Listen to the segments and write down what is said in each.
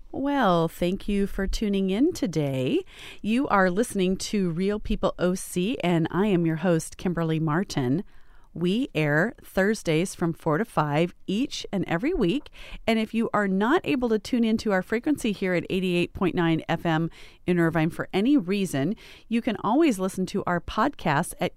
Well, thank you for tuning in today. You are listening to Real People OC, and I am your host, Kimberly Martin. We air Thursdays from 4 to 5 each and every week. And if you are not able to tune into our frequency here at 88.9 FM in Irvine for any reason, you can always listen to our podcast at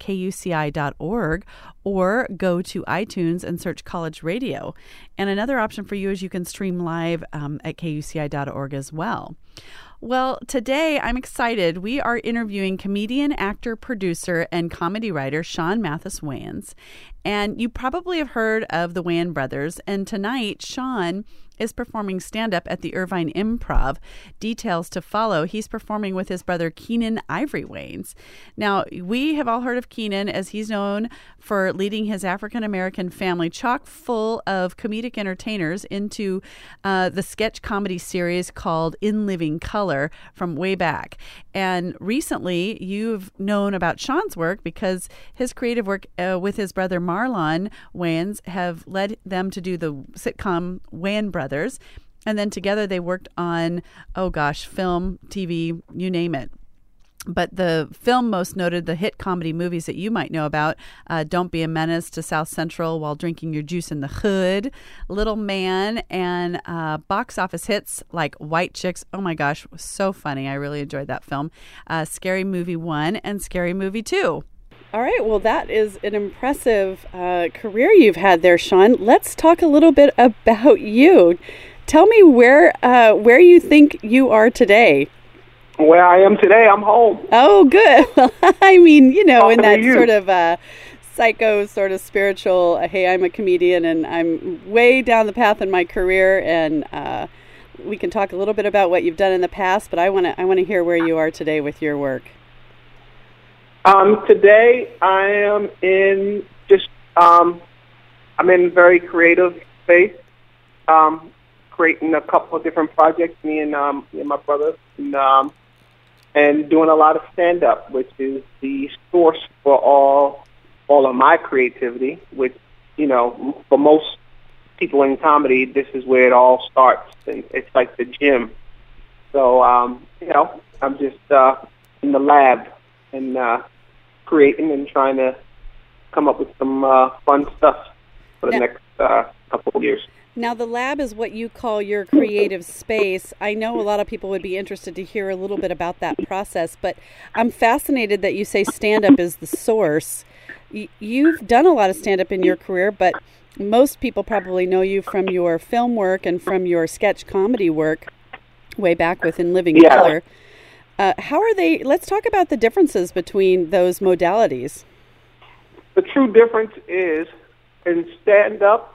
kuci.org or go to iTunes and search College Radio. And another option for you is you can stream live at kuci.org as well. Well, today I'm excited. We are interviewing comedian, actor, producer, and comedy writer Sean Mathis Wayans. And you probably have heard of the Wayans brothers. And tonight, Sean is performing stand-up at the Irvine Improv. Details to follow. He's performing with his brother Keenan Ivory Wayans. Now, we have all heard of Keenan as he's known for leading his African-American family chock full of comedic entertainers into the sketch comedy series called In Living Color from way back. And recently, you've known about Sean's work because his creative work with his brother Marlon Wayans have led them to do the sitcom Wayans Brothers. And then together they worked on, film, TV, you name it. But the film most noted, the hit comedy movies that you might know about, Don't Be a Menace to South Central While Drinking Your Juice in the Hood, Little Man, and box office hits like White Chicks. Oh my gosh, so funny. I really enjoyed that film. Scary Movie 1 and Scary Movie 2. All right, well, that is an impressive career you've had there, Sean. Let's talk a little bit about you. Tell me where you think you are today. Where I am today, I'm home. Oh, good. Well, I mean, in that you. sort of psycho, sort of spiritual, hey, I'm a comedian and I'm way down the path in my career, and we can talk a little bit about what you've done in the past, but I want to hear where you are today with your work. Today I am in I'm in very creative space, creating a couple of different projects, me and my brother, and doing a lot of stand-up, which is the source for all of my creativity, which, for most people in comedy, this is where it all starts, and it's like the gym. So, I'm just in the lab and creating and trying to come up with some fun stuff for the next couple of years. Now, the lab is what you call your creative space. I know a lot of people would be interested to hear a little bit about that process, but I'm fascinated that you say stand-up is the source. You've done a lot of stand-up in your career, but most people probably know you from your film work and from your sketch comedy work way back with In Living Color. How are they? Let's talk about the differences between those modalities. The true difference is in stand-up,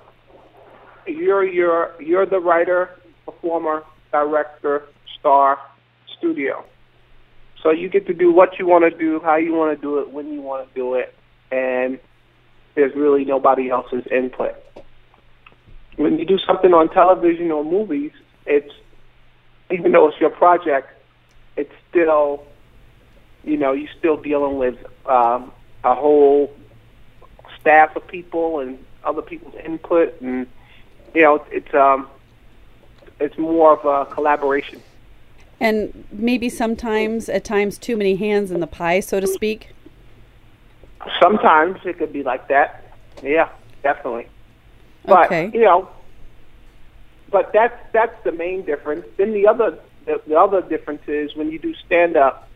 you're the writer, performer, director, star, studio. So you get to do what you want to do, how you want to do it, when you want to do it, and there's really nobody else's input. When you do something on television or movies, even though it's your project, it's still, you're still dealing with a whole staff of people and other people's input, and it's more of a collaboration. And maybe at times, too many hands in the pie, so to speak. Sometimes it could be like that. Yeah, definitely. But okay. But that's the main difference. Then the other difference is when you do stand up,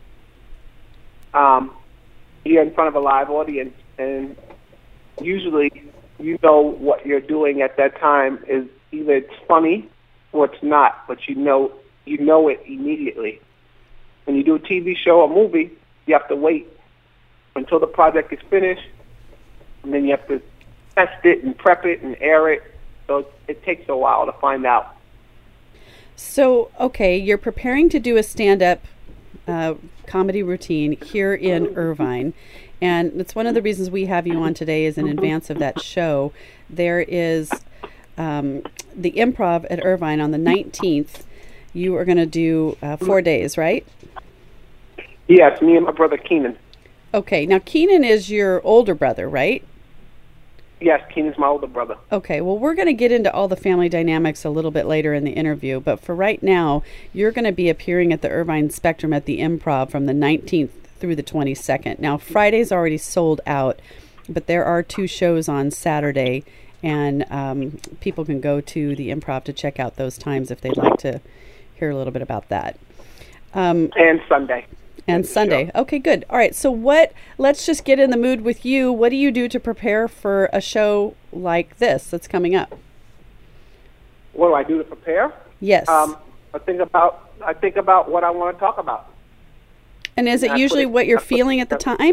you're in front of a live audience, and usually what you're doing at that time is either it's funny or it's not, but you know it immediately. When you do a TV show or movie, you have to wait until the project is finished, and then you have to test it and prep it and air it. So it takes a while to find out. So, okay, you're preparing to do a stand-up comedy routine here in Irvine, and it's one of the reasons we have you on today is in advance of that show. There is the Improv at Irvine on the 19th. You are going to do 4 days, right? Yes, me and my brother Keenan. Okay, now Keenan is your older brother, right? Yes, Keenan's my older brother. Okay, well, we're going to get into all the family dynamics a little bit later in the interview, but for right now, you're going to be appearing at the Irvine Spectrum at the Improv from the 19th through the 22nd. Now, Friday's already sold out, but there are 2 shows on Saturday, and people can go to the Improv to check out those times if they'd like to hear a little bit about that. And Sunday. And Sunday. Okay, good. All right, so let's just get in the mood with you. What do you do to prepare for a show like this that's coming up? What do I do to prepare? Yes. I think about what I want to talk about. And is it usually what you're feeling at the time?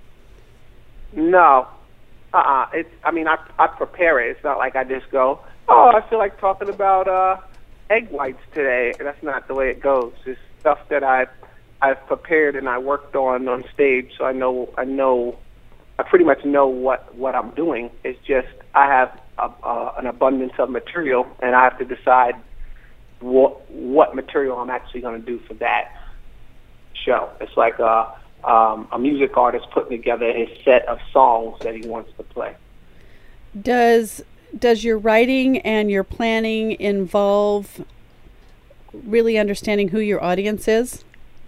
No. I prepare it. It's not like I just go, I feel like talking about egg whites today. That's not the way it goes. It's stuff that I've prepared and I worked on stage, so I pretty much know what I'm doing. It's just I have an abundance of material, and I have to decide what material I'm actually going to do for that show. It's like a music artist putting together a set of songs that he wants to play. Does your writing and your planning involve really understanding who your audience is?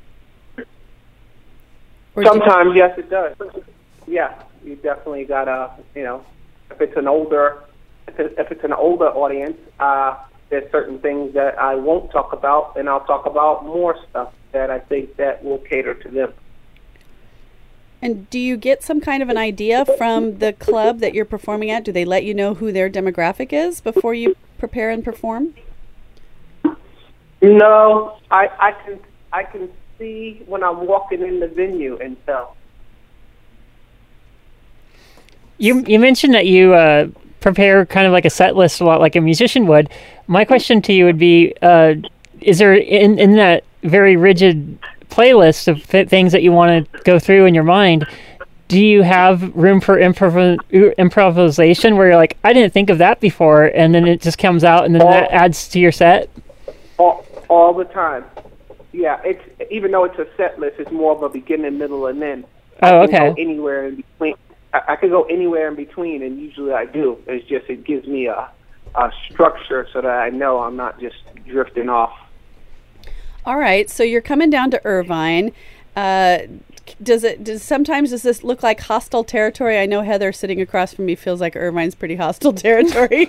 Sometimes, yes, it does. Yeah, you definitely gotta, if it's an older audience, there's certain things that I won't talk about, and I'll talk about more stuff that I think that will cater to them. And do you get some kind of an idea from the club that you're performing at? Do they let you know who their demographic is before you prepare and perform? No, I can see when I'm walking in the venue and tell. You mentioned that you prepare kind of like a set list a lot like a musician would. My question to you would be, is there in that very rigid playlist of things that you want to go through in your mind, do you have room for improvisation where you're like, I didn't think of that before, and then it just comes out and then that adds to your set? All the time. Yeah, it's even though it's a set list, it's more of a beginning, middle, and end. Oh, I can okay. go anywhere in between. I can go anywhere in between, and usually I do. It's just it gives me a structure so that I know I'm not just drifting off. All right, so you're coming down to Irvine. Does this look like hostile territory? I know Heather sitting across from me feels like Irvine's pretty hostile territory.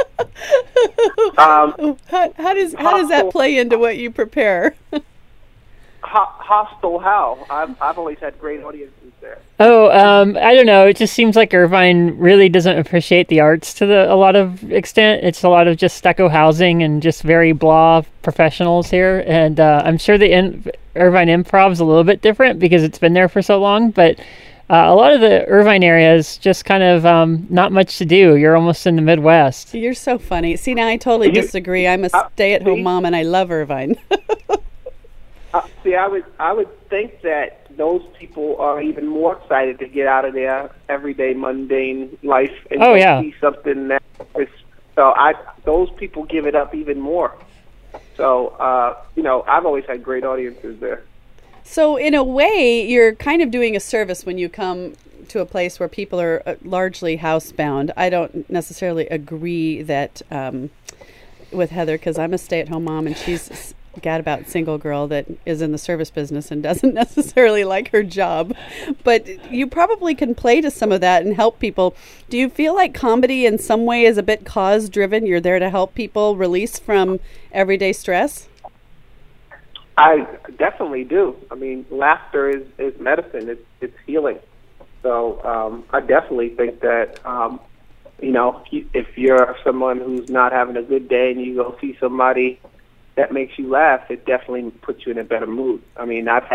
How does that play into what you prepare? Hostile how? I've always had great audiences there. Oh, I don't know. It just seems like Irvine really doesn't appreciate the arts to a lot of extent. It's a lot of just stucco housing and just very blah professionals here. And I'm sure the Irvine Improv is a little bit different because it's been there for so long. But a lot of the Irvine area is just kind of not much to do. You're almost in the Midwest. You're so funny. See, now I totally disagree. I'm a stay-at-home mom, and I love Irvine. See, I would think that those people are even more excited to get out of their everyday mundane life and see something that is. So those people give it up even more. So I've always had great audiences there. So in a way, you're kind of doing a service when you come to a place where people are largely housebound. I don't necessarily agree that with Heather, because I'm a stay-at-home mom and she's gadabout single girl that is in the service business and doesn't necessarily like her job. But you probably can play to some of that and help people. Do you feel like comedy in some way is a bit cause-driven? You're there to help people release from everyday stress? I definitely do. I mean, laughter is medicine. It's healing. So I definitely think that, if you're someone who's not having a good day and you go see somebody that makes you laugh, it definitely puts you in a better mood. I mean, I've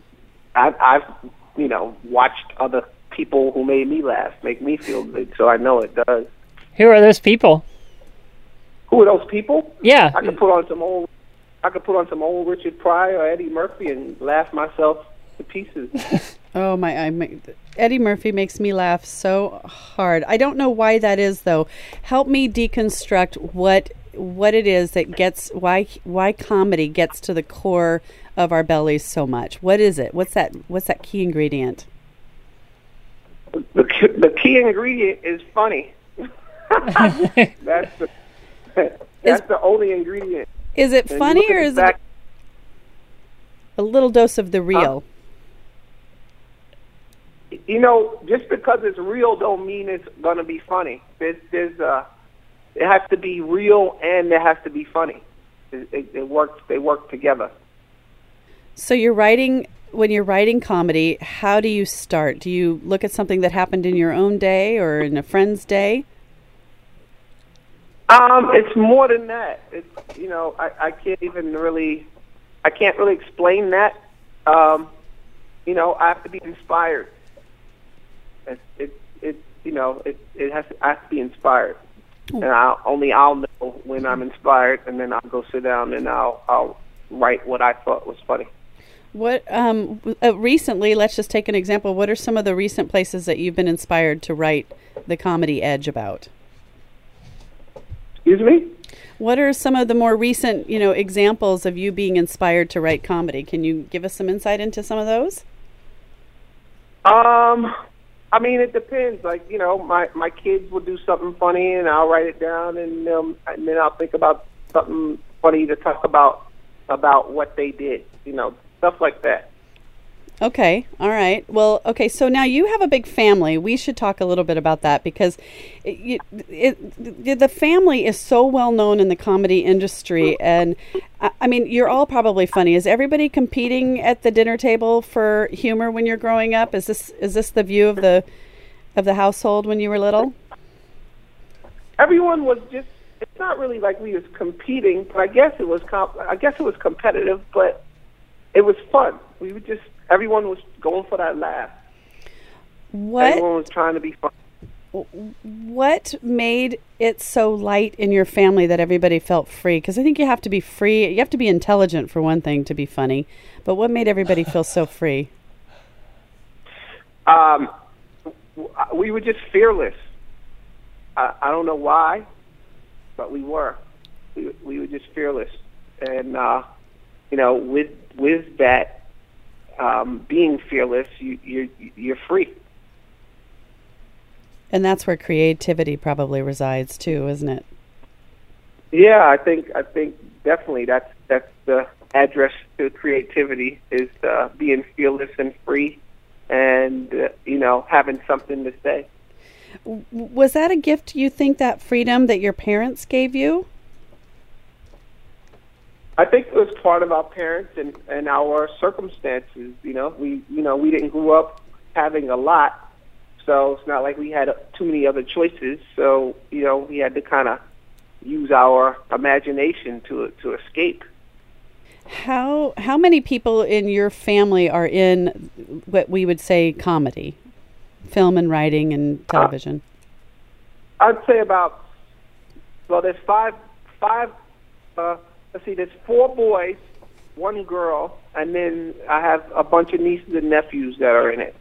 watched other people who made me laugh make me feel good, so I know it does. Who are those people? Who are those people? Yeah. I could put on some old Richard Pryor or Eddie Murphy and laugh myself to pieces. Oh Eddie Murphy makes me laugh so hard. I don't know why that is, though. Help me deconstruct what it is that gets why comedy gets to the core of our bellies so much. What is it? What's that key ingredient? The key ingredient is funny. That's the that's the only ingredient. Is it And funny you look or at is the it back- a little dose of the real? You know, just because it's real don't mean it's gonna be funny. It has to be real and it has to be funny. It works. They work together. So when you're writing comedy, how do you start? Do you look at something that happened in your own day or in a friend's day? It's more than that. It's I can't really explain that. You know, I have to be inspired. I have to be inspired, and I'll know when I'm inspired, and then I'll go sit down and I'll write what I thought was funny. What recently? Let's just take an example. What are some of the recent places that you've been inspired to write the comedy edge about? Excuse me? What are some of the more recent, examples of you being inspired to write comedy? Can you give us some insight into some of those? I mean, it depends. Like, my kids will do something funny, and I'll write it down, and then I'll think about something funny to talk about what they did. Stuff like that. Okay. All right. Well, okay. So now you have a big family. We should talk a little bit about that because the family is so well known in the comedy industry. And I mean, you're all probably funny. Is everybody competing at the dinner table for humor when you're growing up? Is this the view of the household when you were little? Everyone was just, it's not really like we was competing, but I guess it was competitive, but it was fun. Everyone was going for that laugh. Everyone was trying to be fun. What made it so light in your family that everybody felt free? Because I think you have to be free. You have to be intelligent, for one thing, to be funny. But what made everybody feel so free? We were just fearless. I don't know why, but we were. We were just fearless. And, with that, being fearless, you're free. And that's where creativity probably resides too, isn't it? Yeah, I think definitely that's the address to creativity is being fearless and free, and having something to say. Was that a gift? You think that freedom that your parents gave you? I think it was part of our parents and our circumstances. We didn't grow up having a lot, so it's not like we had too many other choices. So we had to kind of use our imagination to escape. How many people in your family are in what we would say comedy, film and writing and television? I'd say there's five. Let's see, there's 4 boys, 1 girl, and then I have a bunch of nieces and nephews that are in it.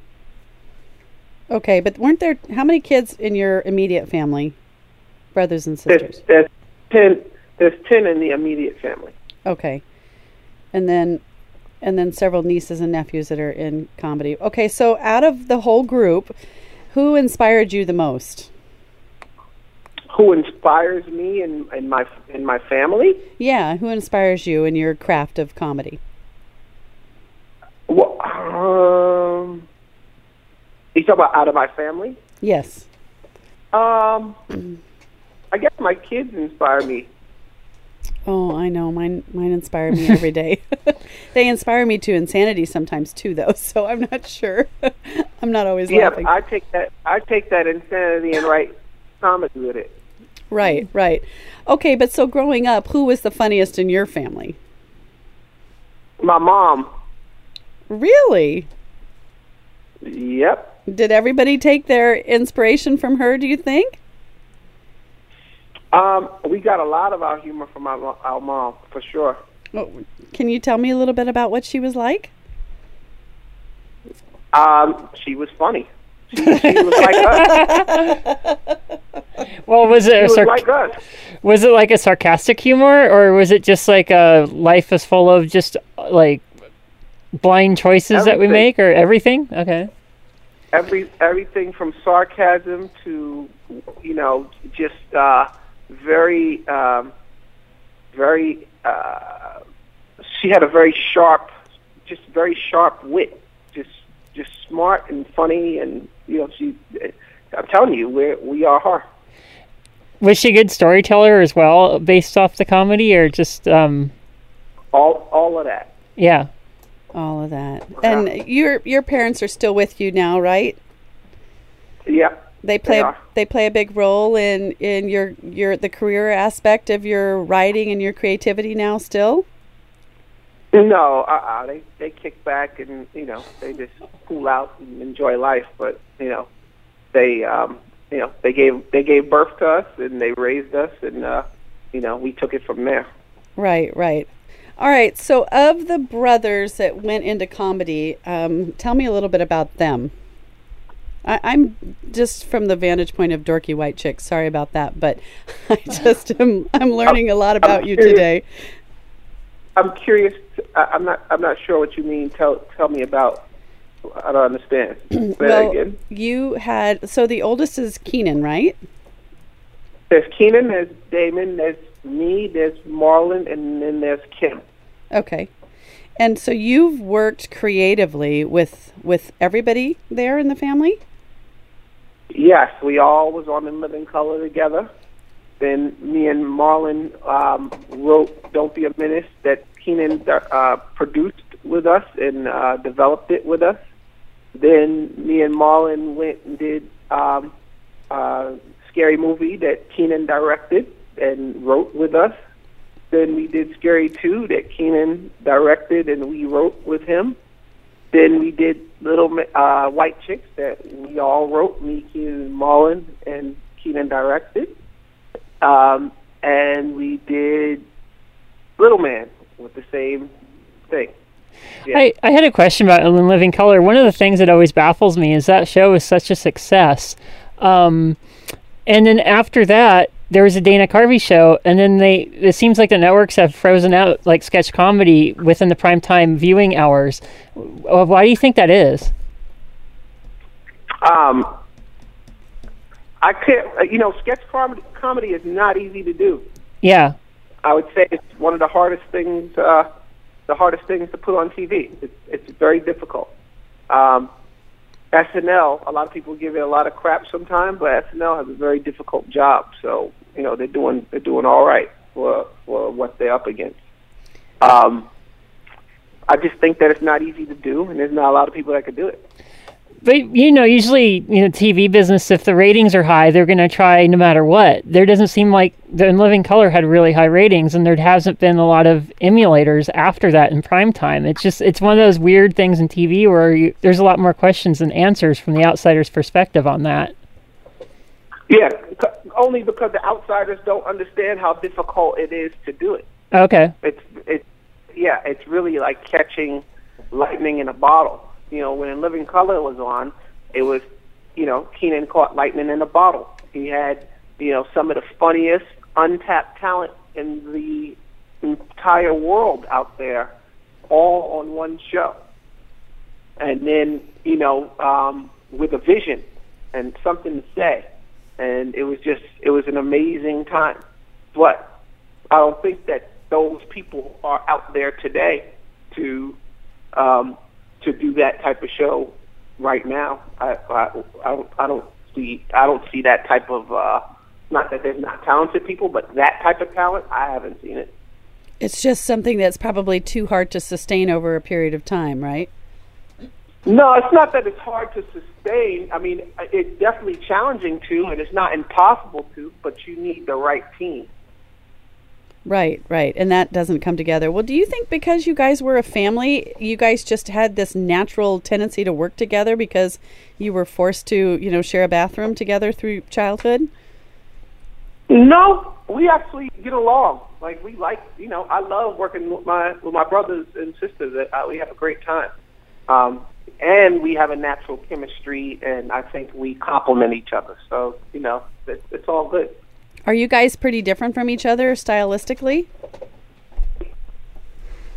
Okay, but weren't there, how many kids in your immediate family, brothers and sisters? There's 10 in the immediate family. Okay. And then several nieces and nephews that are in comedy. Okay, so out of the whole group, who inspired you the most? Who inspires me and my family? Yeah, who inspires you in your craft of comedy? Well, you talk about out of my family? Yes. I guess my kids inspire me. Oh, I know. Mine inspire me every day. They inspire me to insanity sometimes too, though. So I'm not sure. I'm not always laughing. Yeah, I take that insanity and write comedy with it. Right. Okay, but so growing up, who was the funniest in your family? My mom. Really? Yep. Did everybody take their inspiration from her, do you think? We got a lot of our humor from our mom, for sure. Oh, can you tell me a little bit about what she was like? She was funny. She was like us. Well, was it like us. Was it like a sarcastic humor, or was it just like life is full of just like blind choices that we make, or everything? Okay. everything from sarcasm to, just very, very. She had a very sharp wit, just smart and funny, and she. I'm telling you, we are her. Was she a good storyteller as well, based off the comedy, or just all of that? Yeah, all of that. And your parents are still with you now, right? Yeah. They play a big role in your the career aspect of your writing and your creativity now still? No, they kick back and they just cool out and enjoy life. But they gave birth to us and they raised us, and we took it from there. Right. All right. So, of the brothers that went into comedy, tell me a little bit about them. I'm just from the vantage point of dorky white chicks. Sorry about that, but I'm learning a lot about you today. I'm curious. I'm not sure what you mean. Tell me about. I don't understand. Say that again. You had the oldest is Keenan, right? There's Keenan, there's Damon, there's me, there's Marlon, and then there's Kim. Okay. And so you've worked creatively with everybody there in the family? Yes, we all was on In Living Color together. Then me and Marlon wrote Don't Be a Menace that Keenan produced with us and developed it with us. Then me and Marlon went and did Scary Movie that Keenan directed and wrote with us. Then we did Scary 2 that Keenan directed and we wrote with him. Then we did Little White Chicks that we all wrote, me, Keenan, and Marlon, and Keenan directed. And we did Little Man with the same thing. Yeah. I had a question about In Living Color. One of the things that always baffles me is that show was such a success. And then after that, there was a Dana Carvey show, and then it seems like the networks have frozen out like sketch comedy within the primetime viewing hours. Why do you think that is? I can't, sketch comedy is not easy to do. Yeah. I would say it's one of the hardest things to put on TV. It's very difficult. SNL, a lot of people give it a lot of crap sometimes, but SNL has a very difficult job. So, they're doing all right for what they're up against. I just think that it's not easy to do, and there's not a lot of people that could do it. But, usually, TV business, if the ratings are high, they're going to try no matter what. There doesn't seem like the In Living Color had really high ratings, and there hasn't been a lot of emulators after that in prime time. It's one of those weird things in TV where there's a lot more questions than answers from the outsider's perspective on that. Yeah, only because the outsiders don't understand how difficult it is to do it. Okay. It's really like catching lightning in a bottle. When In Living Color was on, it was, Keenan caught lightning in a bottle. He had, some of the funniest untapped talent in the entire world out there, all on one show. And then, with a vision and something to say. And it was an amazing time. But I don't think that those people are out there today to do that type of show right now. I don't see that type of not that there's not talented people, but that type of talent, I haven't seen it. It's just something that's probably too hard to sustain over a period of time, right? No, it's not that it's hard to sustain. I mean, it's definitely challenging to, and it's not impossible to, but you need the right team. Right. And that doesn't come together. Well, do you think because you guys were a family, you guys just had this natural tendency to work together because you were forced to, share a bathroom together through childhood? No, we actually get along. Like, I love working with my brothers and sisters. We have a great time. And we have a natural chemistry, and I think we complement each other. So, it's all good. Are you guys pretty different from each other stylistically?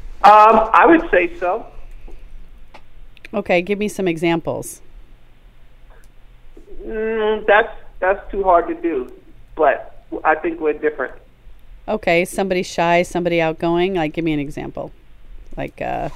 I would say so. Okay, give me some examples. That's too hard to do, but I think we're different. Okay, somebody shy, somebody outgoing. Like, give me an example. Like, that's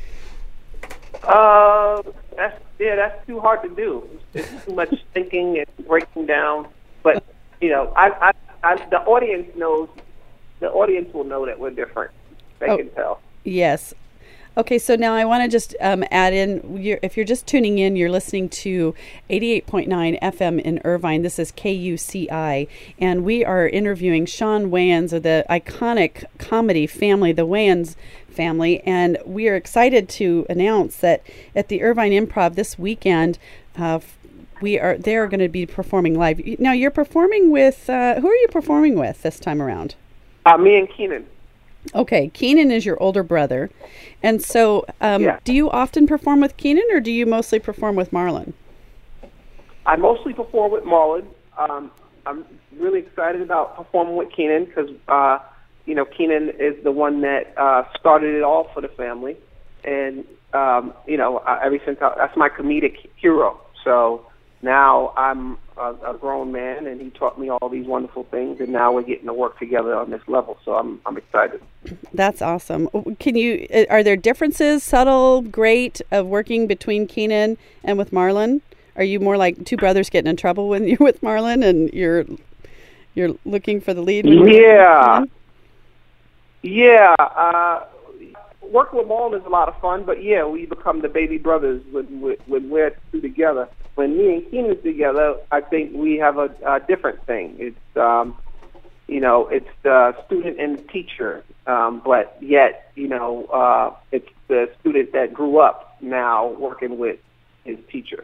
too hard to do. It's too much thinking and breaking down. But I the audience knows. The audience will know that we're different. They can tell. Yes. Okay, so now I want to just add in, if you're just tuning in, you're listening to 88.9 FM in Irvine. This is KUCI, and we are interviewing Shawn Wayans of the iconic comedy family, the Wayans family, and we are excited to announce that at the Irvine Improv this weekend, they're going to be performing live. Now, you're performing with, who are you performing with this time around? Me and Keenan. Okay, Keenan is your older brother. And so do you often perform with Keenan, or do you mostly perform with Marlon? I mostly perform with Marlon. I'm really excited about performing with Keenan because, Keenan is the one that started it all for the family. And, ever since that's my comedic hero. So now I'm a grown man, and he taught me all these wonderful things, and now we're getting to work together on this level. So I'm excited. That's awesome. Are there differences, subtle, great, of working between Keenan and with Marlon? Are you more like two brothers getting in trouble when you're with Marlon and you're looking for the lead? Working with Marlon is a lot of fun, but we become the baby brothers when we're two together. When me and Keenan's together, I think we have a different thing. It's it's the student and the teacher, but yet it's the student that grew up now working with his teacher.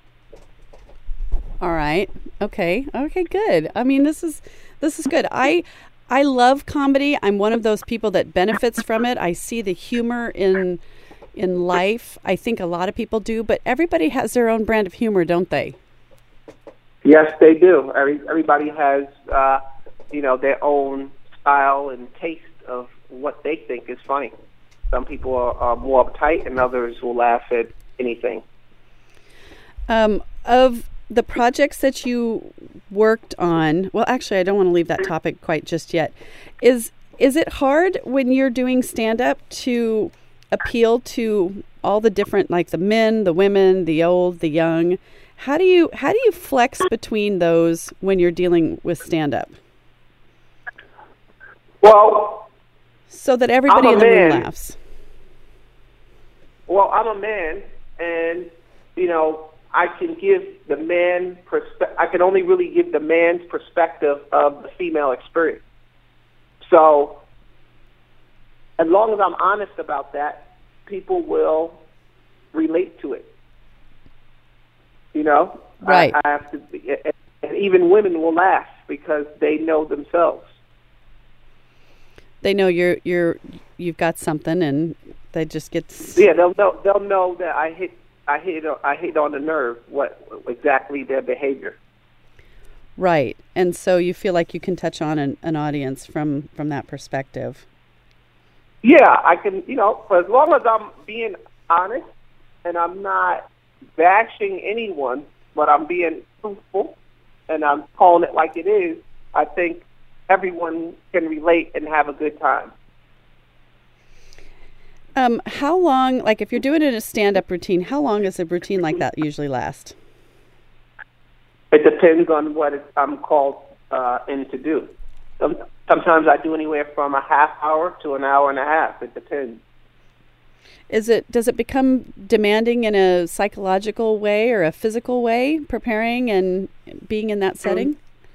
All right. Okay, good. I mean, this is good. I love comedy. I'm one of those people that benefits from it. I see the humor in life. I think a lot of people do, but everybody has their own brand of humor, don't they? Yes, they do. Everybody has, their own style and taste of what they think is funny. Some people are more uptight, and others will laugh at anything. Of the projects that you worked on, well, actually, I don't want to leave that topic quite just yet. Is it hard when you're doing stand-up to appeal to all the different, like the men, the women, the old, the young? How do you flex between those when you're dealing with stand-up? Well, so that everybody in the room laughs. Well, I'm a man, and I can give the man I can only really give the man's perspective of the female experience. So, as long as I'm honest about that, people will relate to it. Right. I have to, and even women will laugh because they know themselves. They know you've got something, and they just get. Yeah, they'll know that I hit on the nerve. What exactly their behavior. Right, and so you feel like you can touch on an audience from that perspective. Yeah, I can. For as long as I'm being honest and I'm not bashing anyone, but I'm being truthful and I'm calling it like it is, I think everyone can relate and have a good time. How long, like if you're doing it in a stand-up routine, how long does a routine like that usually last? It depends on what I'm called in to do. Sometimes I do anywhere from a half hour to an hour and a half. It depends. Does it become demanding in a psychological way or a physical way, preparing and being in that setting?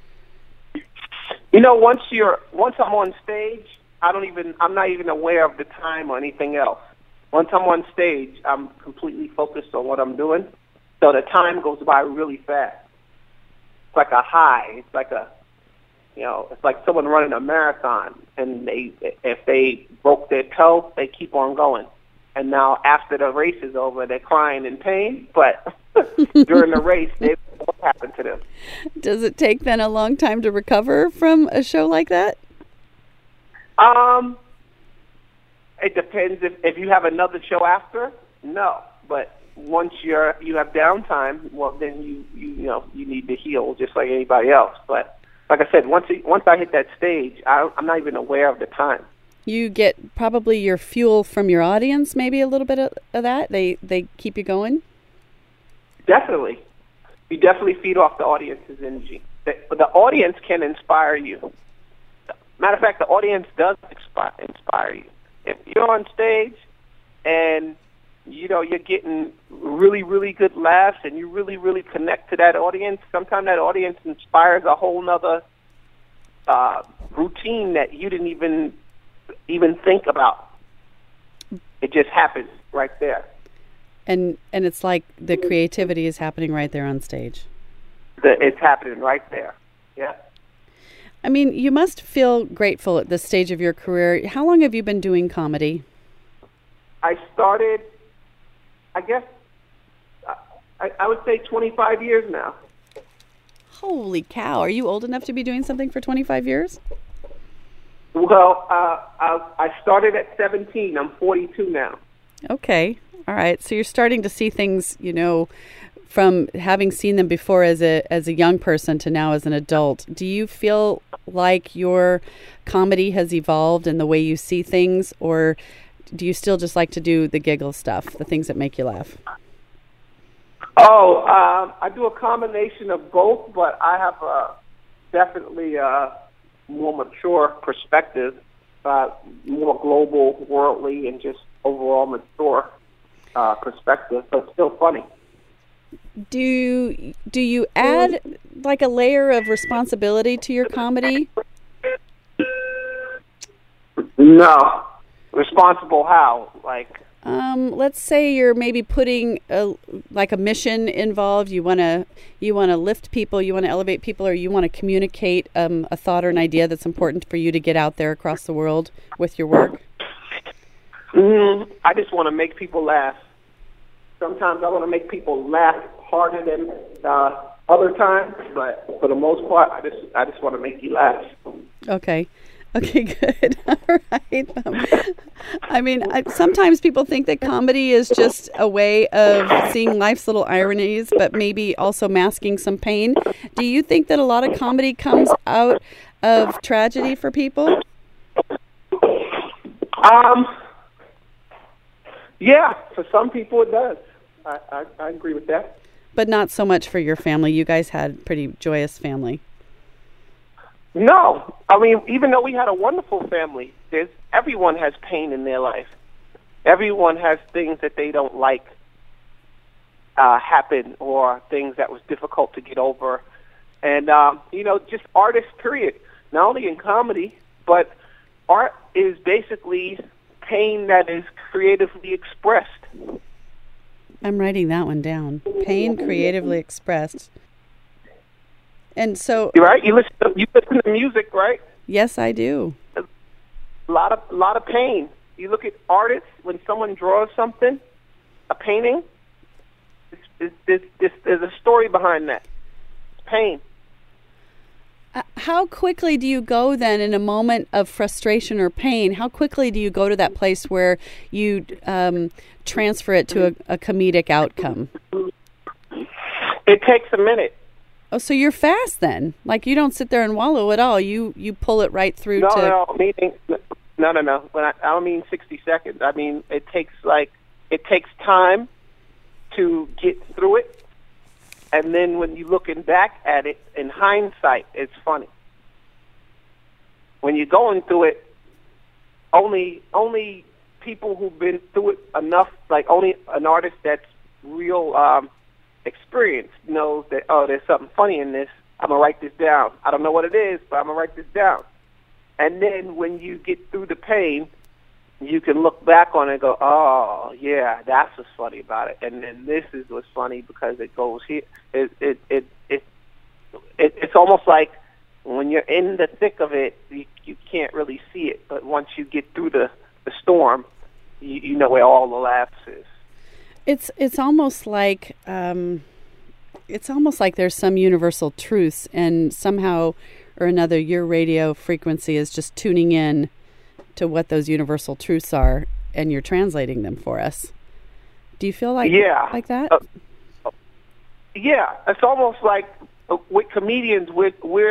Once I'm on stage, I'm not even aware of the time or anything else. Once I'm on stage, I'm completely focused on what I'm doing. So the time goes by really fast. It's like a high. It's like it's like someone running a marathon, and if they broke their toe, they keep on going. And now after the race is over, they're crying in pain, but during the race, what happened to them? Does it take then a long time to recover from a show like that? It depends if you have another show after. No, But once you have downtime, well, then you need to heal just like anybody else. But like I said, once I hit that stage, I'm not even aware of the time. You get probably your fuel from your audience, maybe a little bit of that. They keep you going. Definitely, you definitely feed off the audience's energy. The audience can inspire you. Matter of fact, the audience does inspire you. If you're on stage and you're getting really, really good laughs and you really, really connect to that audience, sometimes that audience inspires a whole nother routine that you didn't even think about. It just happens right there. And it's like the creativity is happening right there on stage. It's happening right there. Yeah. I mean, you must feel grateful at this stage of your career. How long have you been doing comedy? I started, I guess, I would say 25 years now. Holy cow. Are you old enough to be doing something for 25 years? Well, I started at 17. I'm 42 now. Okay. All right. So you're starting to see things, from having seen them before as a young person to now as an adult. Do you feel like your comedy has evolved in the way you see things, or do you still just like to do the giggle stuff, the things that make you laugh? I do a combination of both, but I have definitely a more mature perspective, more global, worldly, and just overall mature perspective, but still funny. Do you add like a layer of responsibility to your comedy? No. Responsible how? Like, let's say you're maybe putting a mission involved. You want to lift people, you want to elevate people, or you want to communicate a thought or an idea that's important for you to get out there across the world with your work. I just want to make people laugh. Sometimes I want to make people laugh harder than other times, but for the most part, I just want to make you laugh. Okay, good. All right. I mean, sometimes people think that comedy is just a way of seeing life's little ironies, but maybe also masking some pain. Do you think that a lot of comedy comes out of tragedy for people? Yeah, for some people it does. I agree with that. But not so much for your family. You guys had a pretty joyous family. No. I mean, even though we had a wonderful family, everyone has pain in their life. Everyone has things that they don't like happen, or things that was difficult to get over. And, just artists, period. Not only in comedy, but art is basically pain that is creatively expressed. I'm writing that one down. Pain creatively expressed. And so, right? You listen to music, right? Yes, I do. A lot of pain. You look at artists, when someone draws something, a painting, there's a story behind that. It's pain. How quickly do you go then in a moment of frustration or pain? How quickly do you go to that place where you transfer it to a comedic outcome? It takes a minute. Oh, so you're fast then? Like you don't sit there and wallow at all. You pull it right through to... No. I don't mean 60 seconds. I mean, it takes time to get through it. And then when you're looking back at it, in hindsight, it's funny. When you're going through it, only people who've been through it enough, like only an artist that's real experienced knows that, there's something funny in this. I'm going to write this down. I don't know what it is, but I'm going to write this down. And then when you get through the pain, you can look back on it and go, oh, yeah, that's what's funny about it. And then this is what's funny because it goes here. It's almost like when you're in the thick of it, you can't really see it. But once you get through the storm, you know where all the laughs is. It's almost like there's some universal truths, and somehow or another your radio frequency is just tuning in to what those universal truths are, and you're translating them for us. Do you feel like that? Yeah, it's almost like with comedians, we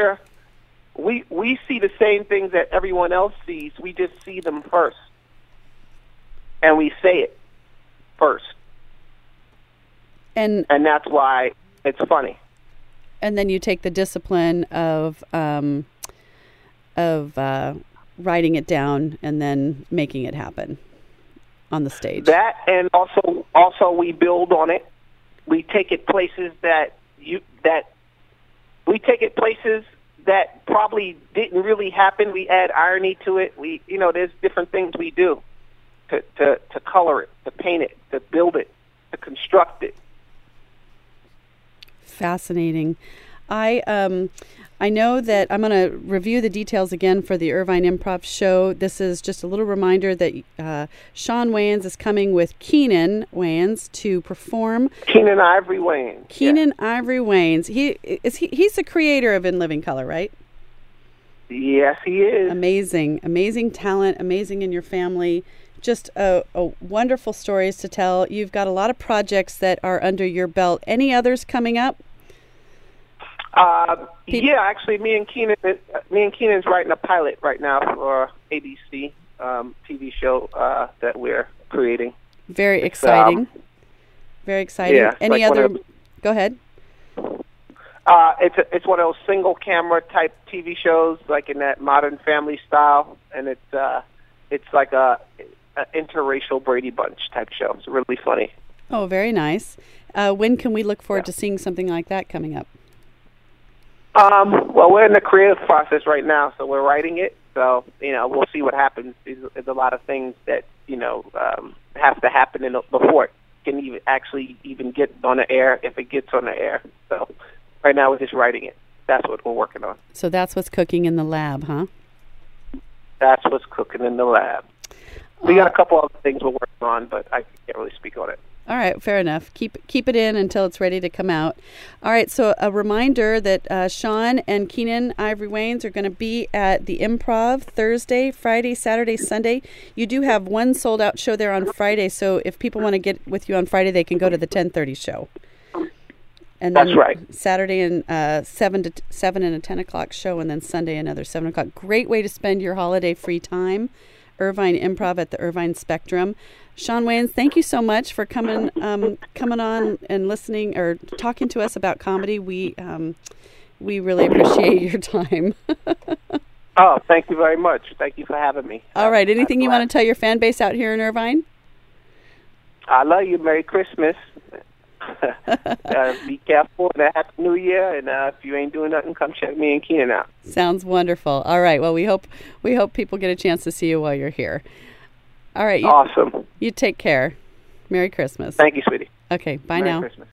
see the same things that everyone else sees. We just see them first, and we say it first, and that's why it's funny. And then you take the discipline of writing it down and then making it happen on the stage. That, and also we build on it. We take it places that probably didn't really happen. We add irony to it. There's different things we do to color it, to paint it, to build it, to construct it. Fascinating. I know that I'm going to review the details again for the Irvine Improv show. This is just a little reminder that Shawn Wayans is coming with Keenan Wayans to perform. Keenan Ivory Wayans. Ivory Wayans. He's the creator of In Living Color, right? Yes, he is. Amazing talent, amazing in your family. Just a wonderful stories to tell. You've got a lot of projects that are under your belt. Any others coming up? Yeah, actually, me and Keenan's writing a pilot right now for ABC TV show that we're creating. Very exciting. Very exciting. Yeah, Any other? Go ahead. It's one of those single camera type TV shows, like in that Modern Family style, and it's like a interracial Brady Bunch type show. It's really funny. Oh, very nice. When can we look forward to seeing something like that coming up? Well, we're in the creative process right now, so we're writing it. So, we'll see what happens. There's a lot of things that, have to happen before it can even get on the air, if it gets on the air. So right now we're just writing it. That's what we're working on. So that's what's cooking in the lab, huh? That's what's cooking in the lab. We got a couple other things we're working on, but I can't really speak on it. All right, fair enough. Keep it in until it's ready to come out. All right, so a reminder that Shawn and Keenan Ivory Wayans are going to be at the Improv Thursday, Friday, Saturday, Sunday. You do have one sold-out show there on Friday, so if people want to get with you on Friday, they can go to the 10:30 show. And then that's right. Saturday and 7 and a 10 o'clock show, and then Sunday another 7 o'clock. Great way to spend your holiday free time. Irvine Improv at the Irvine Spectrum. Shawn Wayans, thank you so much for coming on and listening or talking to us about comedy. We really appreciate your time. Oh, thank you very much. Thank you for having me. All right. Anything you want to tell your fan base out here in Irvine? I love you. Merry Christmas. Be careful and a Happy New Year. And if you ain't doing nothing, come check me and Keenan out. Sounds wonderful. All right. Well, we hope people get a chance to see you while you're here. All right. Awesome. You take care. Merry Christmas. Thank you, sweetie. Okay. Bye Merry now. Christmas.